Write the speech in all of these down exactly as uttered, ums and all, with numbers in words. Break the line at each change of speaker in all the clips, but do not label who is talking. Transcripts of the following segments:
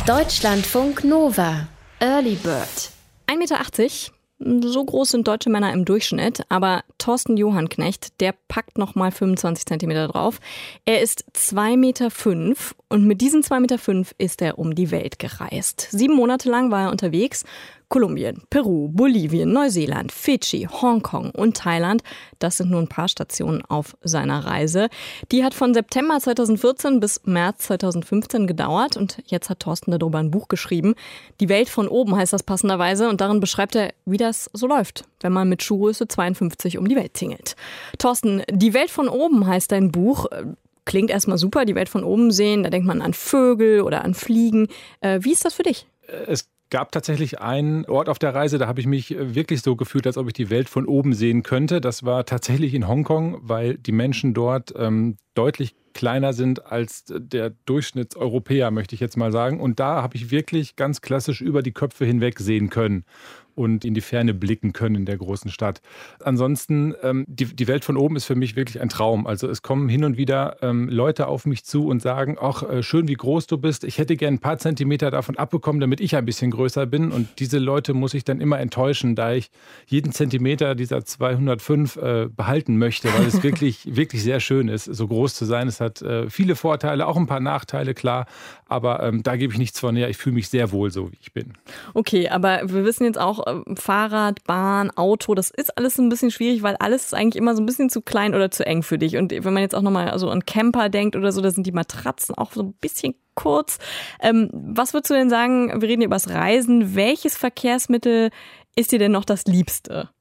Deutschlandfunk Nova. Early Bird.
ein Meter achtzig, so groß sind deutsche Männer im Durchschnitt, aber Thorsten Johanneknecht, der packt nochmal fünfundzwanzig Zentimeter drauf. Er ist zwei Meter fünf und mit diesen zwei Meter fünf ist er um die Welt gereist. Sieben Monate lang war er unterwegs. Kolumbien, Peru, Bolivien, Neuseeland, Fidschi, Hongkong und Thailand. Das sind nur ein paar Stationen auf seiner Reise. Die hat von September zweitausendvierzehn bis März zweitausendfünfzehn gedauert und jetzt hat Thorsten darüber ein Buch geschrieben. Die Welt von oben heißt das passenderweise und darin beschreibt er, wie das so läuft, wenn man mit Schuhgröße zweiundfünfzig um die Welt tingelt. Thorsten, die Welt von oben heißt dein Buch. Klingt erstmal super, die Welt von oben sehen, da denkt man an Vögel oder an Fliegen. Wie ist das für dich?
Es gab tatsächlich einen Ort auf der Reise, da habe ich mich wirklich so gefühlt, als ob ich die Welt von oben sehen könnte. Das war tatsächlich in Hongkong, weil die Menschen dort ähm, deutlich kleiner sind als der Durchschnittseuropäer, möchte ich jetzt mal sagen. Und da habe ich wirklich ganz klassisch über die Köpfe hinweg sehen können und in die Ferne blicken können in der großen Stadt. Ansonsten, ähm, die, die Welt von oben ist für mich wirklich ein Traum. Also es kommen hin und wieder ähm, Leute auf mich zu und sagen, ach, äh, schön, wie groß du bist. Ich hätte gern ein paar Zentimeter davon abbekommen, damit ich ein bisschen größer bin. Und diese Leute muss ich dann immer enttäuschen, da ich jeden Zentimeter dieser zweihundertfünf äh, behalten möchte, weil es wirklich, wirklich sehr schön ist, so groß zu sein. Es hat äh, viele Vorteile, auch ein paar Nachteile, klar. Aber ähm, da gebe ich nichts von her. Ich fühle mich sehr wohl, so wie ich bin.
Okay, aber wir wissen jetzt auch, Fahrrad, Bahn, Auto, das ist alles ein bisschen schwierig, weil alles ist eigentlich immer so ein bisschen zu klein oder zu eng für dich. Und wenn man jetzt auch nochmal so an Camper denkt oder so, da sind die Matratzen auch so ein bisschen kurz. Ähm, was würdest du denn sagen, wir reden hier über das Reisen, welches Verkehrsmittel ist dir denn noch das Liebste?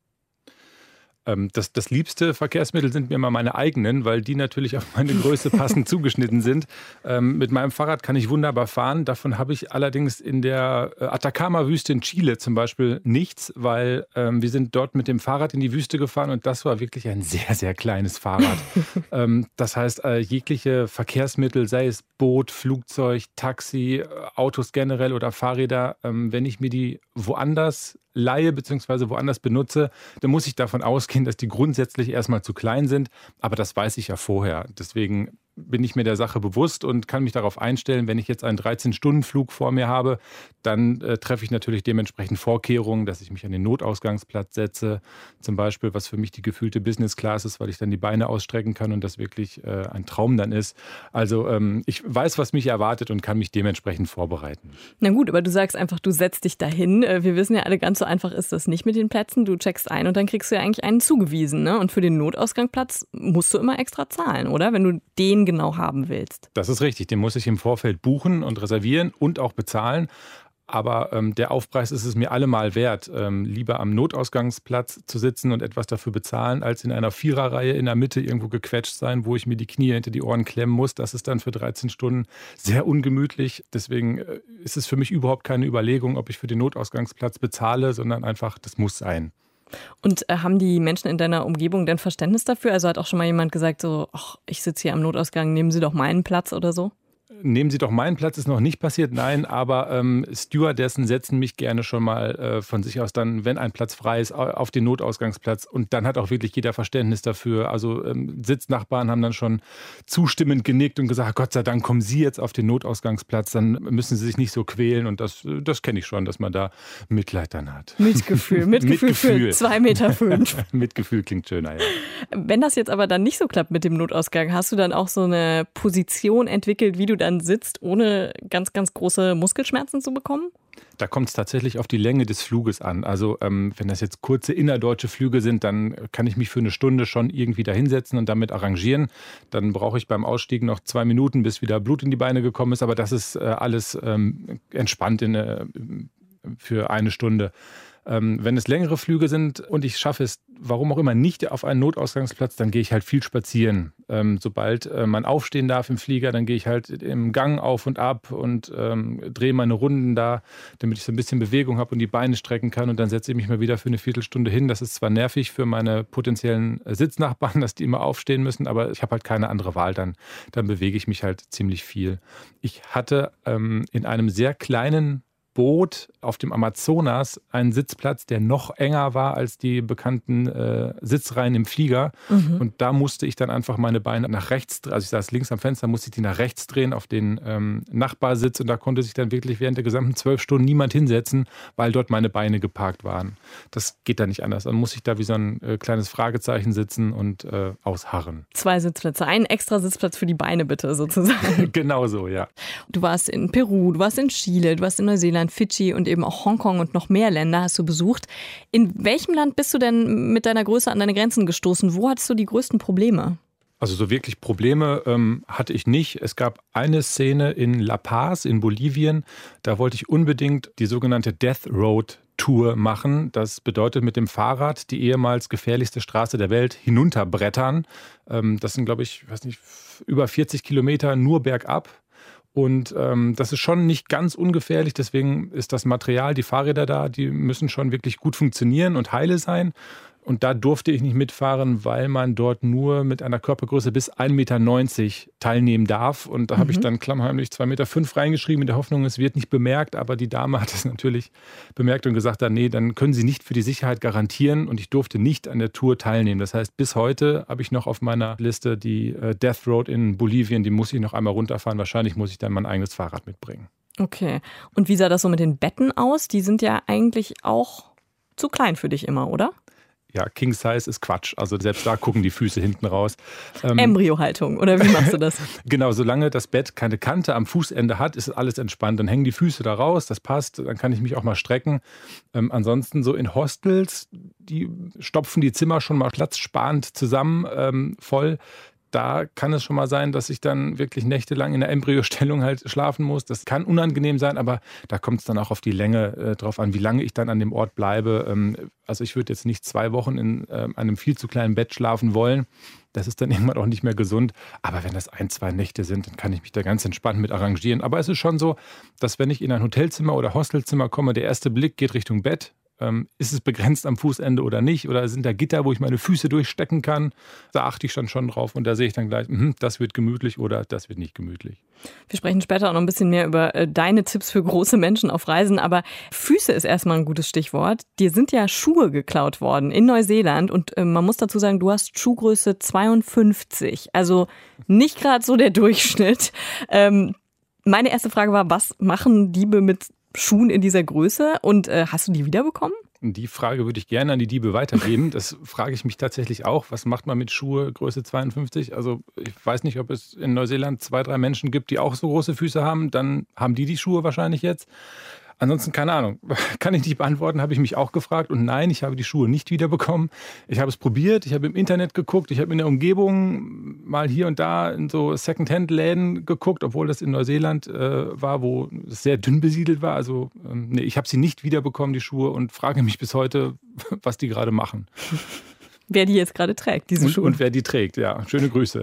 Das, das liebste Verkehrsmittel sind mir immer meine eigenen, weil die natürlich auf meine Größe passend zugeschnitten sind. Ähm, mit meinem Fahrrad kann ich wunderbar fahren. Davon habe ich allerdings in der Atacama-Wüste in Chile zum Beispiel nichts, weil ähm, wir sind dort mit dem Fahrrad in die Wüste gefahren und das war wirklich ein sehr, sehr kleines Fahrrad. ähm, das heißt, äh, jegliche Verkehrsmittel, sei es Boot, Flugzeug, Taxi, Autos generell oder Fahrräder, ähm, wenn ich mir die woanders leihe bzw. woanders benutze, dann muss ich davon ausgehen, dass die grundsätzlich erstmal zu klein sind. Aber das weiß ich ja vorher. Deswegen bin ich mir der Sache bewusst und kann mich darauf einstellen, wenn ich jetzt einen dreizehn-Stunden-Flug vor mir habe, dann äh, treffe ich natürlich dementsprechend Vorkehrungen, dass ich mich an den Notausgangsplatz setze, zum Beispiel, was für mich die gefühlte Business Class ist, weil ich dann die Beine ausstrecken kann und das wirklich äh, ein Traum dann ist. Also ähm, ich weiß, was mich erwartet und kann mich dementsprechend vorbereiten.
Na gut, aber du sagst einfach, du setzt dich dahin. Wir wissen ja alle, ganz so einfach ist das nicht mit den Plätzen. Du checkst ein und dann kriegst du ja eigentlich einen zugewiesen, ne? Und für den Notausgangsplatz musst du immer extra zahlen, oder? Wenn du den genau haben willst.
Das ist richtig, den muss ich im Vorfeld buchen und reservieren und auch bezahlen. Aber ähm, der Aufpreis ist es mir allemal wert, ähm, lieber am Notausgangsplatz zu sitzen und etwas dafür bezahlen, als in einer Viererreihe in der Mitte irgendwo gequetscht sein, wo ich mir die Knie hinter die Ohren klemmen muss. Das ist dann für dreizehn Stunden sehr ungemütlich. Deswegen äh, ist es für mich überhaupt keine Überlegung, ob ich für den Notausgangsplatz bezahle, sondern einfach, das muss sein.
Und äh, haben die Menschen in deiner Umgebung denn Verständnis dafür? Also hat auch schon mal jemand gesagt, so, ach, ich sitze hier am Notausgang, nehmen Sie doch meinen Platz oder so?
Nehmen Sie doch meinen Platz, ist noch nicht passiert, nein, aber ähm, Stewardessen setzen mich gerne schon mal äh, von sich aus dann, wenn ein Platz frei ist, auf den Notausgangsplatz und dann hat auch wirklich jeder Verständnis dafür. Also ähm, Sitznachbarn haben dann schon zustimmend genickt und gesagt, Gott sei Dank kommen Sie jetzt auf den Notausgangsplatz, dann müssen Sie sich nicht so quälen und das, das kenne ich schon, dass man da Mitleid dann hat.
Mitgefühl, Mitgefühl,
Mitgefühl.
für zwei Meter fünf.
Mitgefühl klingt schöner, ja.
Wenn das jetzt aber dann nicht so klappt mit dem Notausgang, hast du dann auch so eine Position entwickelt, wie du dann sitzt, ohne ganz, ganz große Muskelschmerzen zu bekommen?
Da kommt es tatsächlich auf die Länge des Fluges an. Also ähm, wenn das jetzt kurze innerdeutsche Flüge sind, dann kann ich mich für eine Stunde schon irgendwie da hinsetzen und damit arrangieren. Dann brauche ich beim Ausstieg noch zwei Minuten, bis wieder Blut in die Beine gekommen ist. Aber das ist äh, alles ähm, entspannt in, äh, für eine Stunde. Ähm, wenn es längere Flüge sind und ich schaffe es, warum auch immer, nicht auf einen Notausgangsplatz, dann gehe ich halt viel spazieren. Ähm, sobald äh, man aufstehen darf im Flieger, dann gehe ich halt im Gang auf und ab und ähm, drehe meine Runden da, damit ich so ein bisschen Bewegung habe und die Beine strecken kann. Und dann setze ich mich mal wieder für eine Viertelstunde hin. Das ist zwar nervig für meine potenziellen Sitznachbarn, dass die immer aufstehen müssen, aber ich habe halt keine andere Wahl. Dann, dann bewege ich mich halt ziemlich viel. Ich hatte ähm, in einem sehr kleinen Boot auf dem Amazonas einen Sitzplatz, der noch enger war als die bekannten äh, Sitzreihen im Flieger. Mhm. Und da musste ich dann einfach meine Beine nach rechts, also ich saß links am Fenster, musste ich die nach rechts drehen auf den ähm, Nachbarsitz. Und da konnte sich dann wirklich während der gesamten zwölf Stunden niemand hinsetzen, weil dort meine Beine geparkt waren. Das geht da nicht anders. Dann muss ich da wie so ein äh, kleines Fragezeichen sitzen und äh, ausharren.
Zwei Sitzplätze, einen extra Sitzplatz für die Beine bitte sozusagen.
Genau so, ja.
Du warst in Peru, du warst in Chile, du warst in Neuseeland, Fidschi und eben auch Hongkong und noch mehr Länder hast du besucht. In welchem Land bist du denn mit deiner Größe an deine Grenzen gestoßen? Wo hattest du die größten Probleme?
Also so wirklich Probleme ähm, hatte ich nicht. Es gab eine Szene in La Paz in Bolivien. Da wollte ich unbedingt die sogenannte Death Road Tour machen. Das bedeutet mit dem Fahrrad die ehemals gefährlichste Straße der Welt hinunterbrettern. Ähm, das sind, glaube ich, weiß nicht, über vierzig Kilometer nur bergab. Und ähm, das ist schon nicht ganz ungefährlich, deswegen ist das Material, die Fahrräder da, die müssen schon wirklich gut funktionieren und heile sein. Und da durfte ich nicht mitfahren, weil man dort nur mit einer Körpergröße bis ein Meter neunzig teilnehmen darf. Und da mhm. habe ich dann klammheimlich zwei Meter fünf reingeschrieben, in der Hoffnung, es wird nicht bemerkt. Aber die Dame hat es natürlich bemerkt und gesagt, nee, dann können Sie nicht für die Sicherheit garantieren. Und ich durfte nicht an der Tour teilnehmen. Das heißt, bis heute habe ich noch auf meiner Liste die Death Road in Bolivien. Die muss ich noch einmal runterfahren. Wahrscheinlich muss ich dann mein eigenes Fahrrad mitbringen.
Okay. Und wie sah das so mit den Betten aus? Die sind ja eigentlich auch zu klein für dich immer, oder?
Ja, King Size ist Quatsch. Also selbst da gucken die Füße hinten raus.
Ähm, Embryohaltung, oder wie machst du das?
Genau, solange das Bett keine Kante am Fußende hat, ist alles entspannt. Dann hängen die Füße da raus, das passt. Dann kann ich mich auch mal strecken. Ähm, ansonsten so in Hostels, die stopfen die Zimmer schon mal platzsparend zusammen, ähm, voll. Da kann es schon mal sein, dass ich dann wirklich nächtelang in der Embryostellung halt schlafen muss. Das kann unangenehm sein, aber da kommt es dann auch auf die Länge äh, drauf an, wie lange ich dann an dem Ort bleibe. Ähm, also ich würde jetzt nicht zwei Wochen in äh, einem viel zu kleinen Bett schlafen wollen. Das ist dann irgendwann auch nicht mehr gesund. Aber wenn das ein, zwei Nächte sind, dann kann ich mich da ganz entspannt mit arrangieren. Aber es ist schon so, dass wenn ich in ein Hotelzimmer oder Hostelzimmer komme, der erste Blick geht Richtung Bett. Ähm, ist es begrenzt am Fußende oder nicht? Oder sind da Gitter, wo ich meine Füße durchstecken kann? Da achte ich dann schon drauf und da sehe ich dann gleich, mh, das wird gemütlich oder das wird nicht gemütlich.
Wir sprechen später auch noch ein bisschen mehr über äh, deine Tipps für große Menschen auf Reisen, aber Füße ist erstmal ein gutes Stichwort. Dir sind ja Schuhe geklaut worden in Neuseeland und äh, man muss dazu sagen, du hast Schuhgröße zweiundfünfzig, also nicht gerade so der Durchschnitt. Ähm, meine erste Frage war, was machen Diebe mit Schuhen in dieser Größe und äh, hast du die wiederbekommen?
Die Frage würde ich gerne an die Diebe weitergeben. Das frage ich mich tatsächlich auch. Was macht man mit Schuhe Größe zweiundfünfzig? Also ich weiß nicht, ob es in Neuseeland zwei, drei Menschen gibt, die auch so große Füße haben. Dann haben die die Schuhe wahrscheinlich jetzt. Ansonsten keine Ahnung, kann ich nicht beantworten, habe ich mich auch gefragt. Und nein, ich habe die Schuhe nicht wiederbekommen. Ich habe es probiert, ich habe im Internet geguckt, ich habe in der Umgebung mal hier und da in so Secondhand-Läden geguckt, obwohl das in Neuseeland äh, war, wo es sehr dünn besiedelt war. Also ähm, nee, ich habe sie nicht wiederbekommen, die Schuhe, und frage mich bis heute, was die gerade machen.
Wer die jetzt gerade trägt, diese
und,
Schuhe.
Und wer die trägt, ja. Schöne Grüße.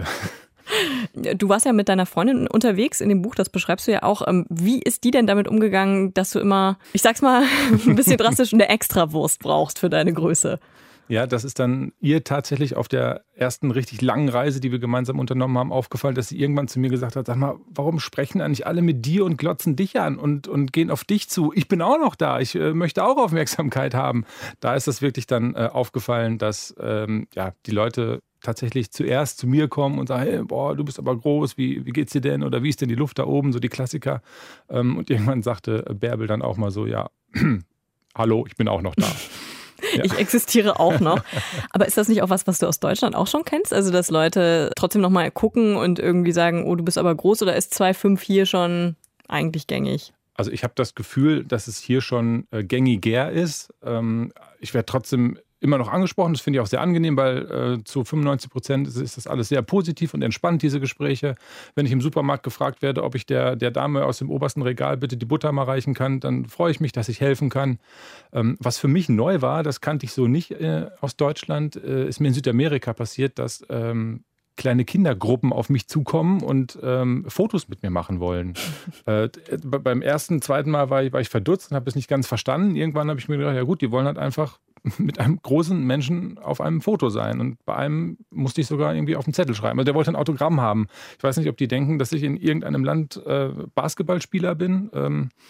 Du warst ja mit deiner Freundin unterwegs in dem Buch, das beschreibst du ja auch. Wie ist die denn damit umgegangen, dass du immer, ich sag's mal ein bisschen drastisch, eine Extrawurst brauchst für deine Größe?
Ja, das ist dann ihr tatsächlich auf der ersten richtig langen Reise, die wir gemeinsam unternommen haben, aufgefallen, dass sie irgendwann zu mir gesagt hat, sag mal, warum sprechen eigentlich alle mit dir und glotzen dich an und, und gehen auf dich zu? Ich bin auch noch da, ich äh, möchte auch Aufmerksamkeit haben. Da ist das wirklich dann äh, aufgefallen, dass ähm, ja, die Leute tatsächlich zuerst zu mir kommen und sagen, hey, boah, du bist aber groß, wie, wie geht's dir denn? Oder wie ist denn die Luft da oben? So die Klassiker. Ähm, und irgendwann sagte Bärbel dann auch mal so, ja, hallo, ich bin auch noch da. Ja.
Ich existiere auch noch. Aber ist das nicht auch was, was du aus Deutschland auch schon kennst? Also, dass Leute trotzdem noch mal gucken und irgendwie sagen, oh, du bist aber groß, oder ist zwei Komma fünf hier schon eigentlich gängig?
Also ich habe das Gefühl, dass es hier schon äh, gängiger ist. Ähm, ich werde trotzdem immer noch angesprochen. Das finde ich auch sehr angenehm, weil äh, zu fünfundneunzig Prozent ist, ist das alles sehr positiv und entspannt, diese Gespräche. Wenn ich im Supermarkt gefragt werde, ob ich der, der Dame aus dem obersten Regal bitte die Butter mal reichen kann, dann freue ich mich, dass ich helfen kann. Ähm, was für mich neu war, das kannte ich so nicht äh, aus Deutschland, äh, ist mir in Südamerika passiert, dass ähm, kleine Kindergruppen auf mich zukommen und ähm, Fotos mit mir machen wollen. äh, beim ersten, zweiten Mal war ich, war ich verdutzt und habe es nicht ganz verstanden. Irgendwann habe ich mir gedacht, ja gut, die wollen halt einfach mit einem großen Menschen auf einem Foto sein. Und bei einem musste ich sogar irgendwie auf den Zettel schreiben. Also der wollte ein Autogramm haben. Ich weiß nicht, ob die denken, dass ich in irgendeinem Land äh, Basketballspieler bin. Ähm,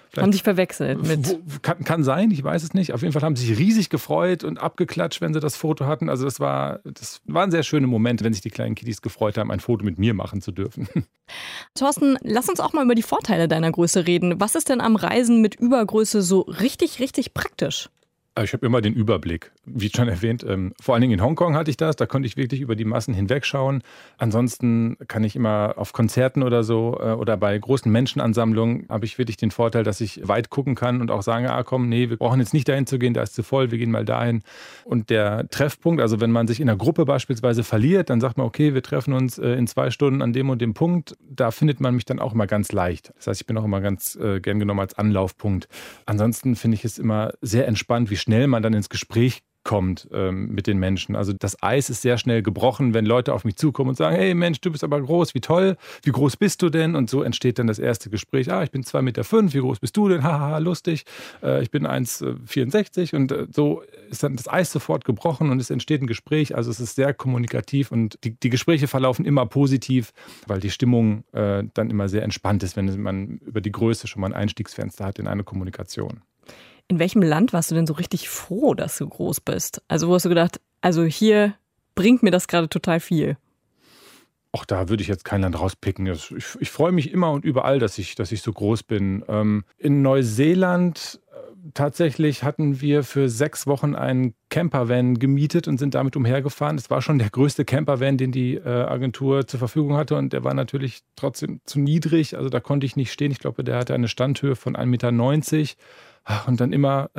Haben sich verwechselt mit.
Kann, kann sein, ich weiß es nicht. Auf jeden Fall haben sie sich riesig gefreut und abgeklatscht, wenn sie das Foto hatten. Also das war, das war ein sehr schöner Moment, wenn sich die kleinen Kiddies gefreut haben, ein Foto mit mir machen zu dürfen.
Thorsten, lass uns auch mal über die Vorteile deiner Größe reden. Was ist denn am Reisen mit Übergröße so richtig, richtig praktisch?
Ich habe immer den Überblick, wie schon erwähnt. Ähm, vor allen Dingen in Hongkong hatte ich das, da konnte ich wirklich über die Massen hinwegschauen. Ansonsten kann ich immer auf Konzerten oder so äh, oder bei großen Menschenansammlungen habe ich wirklich den Vorteil, dass ich weit gucken kann und auch sagen, ah komm, nee, wir brauchen jetzt nicht dahin zu gehen, da ist zu voll, wir gehen mal dahin. Und der Treffpunkt, also wenn man sich in einer Gruppe beispielsweise verliert, dann sagt man, okay, wir treffen uns äh, in zwei Stunden an dem und dem Punkt. Da findet man mich dann auch immer ganz leicht. Das heißt, ich bin auch immer ganz äh, gern genommen als Anlaufpunkt. Ansonsten finde ich es immer sehr entspannt, wie schnell man dann ins Gespräch kommt ähm, mit den Menschen. Also das Eis ist sehr schnell gebrochen, wenn Leute auf mich zukommen und sagen, hey Mensch, du bist aber groß, wie toll, wie groß bist du denn? Und so entsteht dann das erste Gespräch. Ah, ich bin zwei Meter fünf, wie groß bist du denn? Haha, lustig. Äh, ich bin eins Komma vierundsechzig und äh, so ist dann das Eis sofort gebrochen und es entsteht ein Gespräch. Also es ist sehr kommunikativ und die, die Gespräche verlaufen immer positiv, weil die Stimmung äh, dann immer sehr entspannt ist, wenn man über die Größe schon mal ein Einstiegsfenster hat in eine Kommunikation.
In welchem Land warst du denn so richtig froh, dass du groß bist? Also wo hast du gedacht, also hier bringt mir das gerade total viel?
Auch da würde ich jetzt kein Land rauspicken. Ich, ich freue mich immer und überall, dass ich, dass ich so groß bin. Ähm, in Neuseeland äh, tatsächlich hatten wir für sechs Wochen einen Campervan gemietet und sind damit umhergefahren. Es war schon der größte Campervan, den die äh, Agentur zur Verfügung hatte und der war natürlich trotzdem zu niedrig. Also da konnte ich nicht stehen. Ich glaube, der hatte eine Standhöhe von ein Meter neunzig. Und dann immer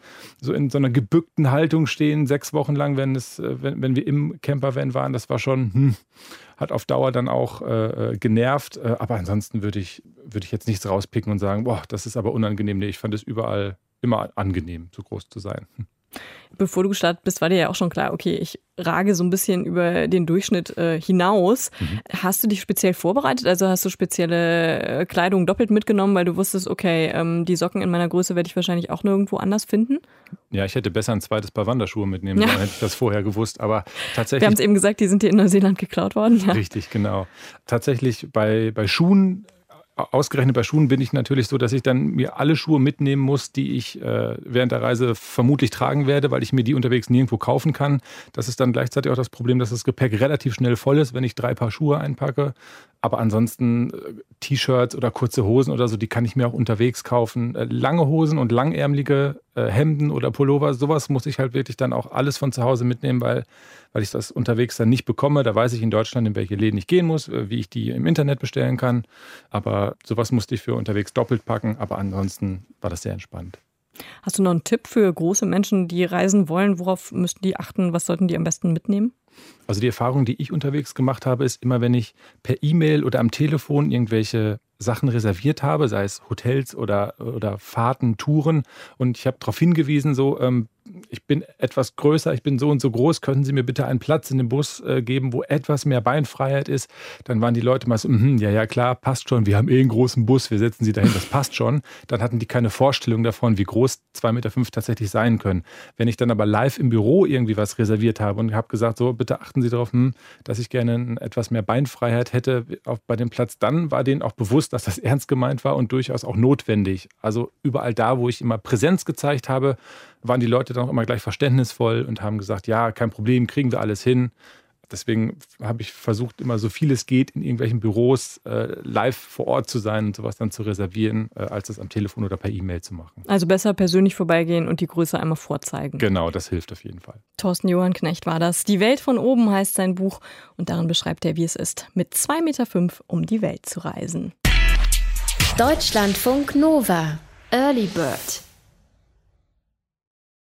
so in so einer gebückten Haltung stehen, sechs Wochen lang, wenn, es, wenn, wenn wir im Campervan waren. Das war schon, hm, hat auf Dauer dann auch äh, genervt. Aber ansonsten würde ich, würde ich jetzt nichts rauspicken und sagen, boah, das ist aber unangenehm. Nee, ich fand es überall immer angenehm, so groß zu sein.
Bevor du gestartet bist, war dir ja auch schon klar, okay, ich rage so ein bisschen über den Durchschnitt äh, hinaus. Mhm. Hast du dich speziell vorbereitet? Also hast du spezielle äh, Kleidung doppelt mitgenommen, weil du wusstest, okay, ähm, die Socken in meiner Größe werde ich wahrscheinlich auch nirgendwo anders finden?
Ja, ich hätte besser ein zweites Paar Wanderschuhe mitnehmen sollen, ja. Hätte ich das vorher gewusst. Aber tatsächlich.
Wir haben es eben gesagt, die sind dir in Neuseeland geklaut worden. Ja.
Richtig, genau. Tatsächlich bei, bei Schuhen. Ausgerechnet bei Schuhen bin ich natürlich so, dass ich dann mir alle Schuhe mitnehmen muss, die ich äh, während der Reise vermutlich tragen werde, weil ich mir die unterwegs nirgendwo kaufen kann. Das ist dann gleichzeitig auch das Problem, dass das Gepäck relativ schnell voll ist, wenn ich drei Paar Schuhe einpacke. Aber ansonsten äh, T-Shirts oder kurze Hosen oder so, die kann ich mir auch unterwegs kaufen. Äh, lange Hosen und langärmelige äh, Hemden oder Pullover, sowas muss ich halt wirklich dann auch alles von zu Hause mitnehmen, weil, weil ich das unterwegs dann nicht bekomme. Da weiß ich in Deutschland, in welche Läden ich gehen muss, äh, wie ich die im Internet bestellen kann. Aber sowas musste ich für unterwegs doppelt packen. Aber ansonsten war das sehr entspannt.
Hast du noch einen Tipp für große Menschen, die reisen wollen? Worauf müssten die achten? Was sollten die am besten mitnehmen?
Also die Erfahrung, die ich unterwegs gemacht habe, ist immer, wenn ich per E-Mail oder am Telefon irgendwelche Sachen reserviert habe, sei es Hotels oder, oder Fahrten, Touren. Und ich habe darauf hingewiesen, so, ähm, ich bin etwas größer, ich bin so und so groß, könnten Sie mir bitte einen Platz in dem Bus äh, geben, wo etwas mehr Beinfreiheit ist? Dann waren die Leute mal so, mm, ja, ja, klar, passt schon, wir haben eh einen großen Bus, wir setzen Sie dahin, das passt schon. Dann hatten die keine Vorstellung davon, wie groß zwei Meter fünf tatsächlich sein können. Wenn ich dann aber live im Büro irgendwie was reserviert habe und habe gesagt, so, bitte achten Sie darauf, hm, dass ich gerne etwas mehr Beinfreiheit hätte auf, bei dem Platz, dann war denen auch bewusst, dass das ernst gemeint war und durchaus auch notwendig. Also überall da, wo ich immer Präsenz gezeigt habe, waren die Leute dann auch immer gleich verständnisvoll und haben gesagt, ja, kein Problem, kriegen wir alles hin. Deswegen habe ich versucht, immer so viel es geht, in irgendwelchen Büros äh, live vor Ort zu sein und sowas dann zu reservieren, äh, als das am Telefon oder per E-Mail zu machen.
Also besser persönlich vorbeigehen und die Größe einmal vorzeigen.
Genau, das hilft auf jeden Fall.
Thorsten Johann Knecht war das. Die Welt von oben heißt sein Buch und darin beschreibt er, wie es ist, mit zwei Meter fünf um die Welt zu reisen.
Deutschlandfunk Nova, Early Bird.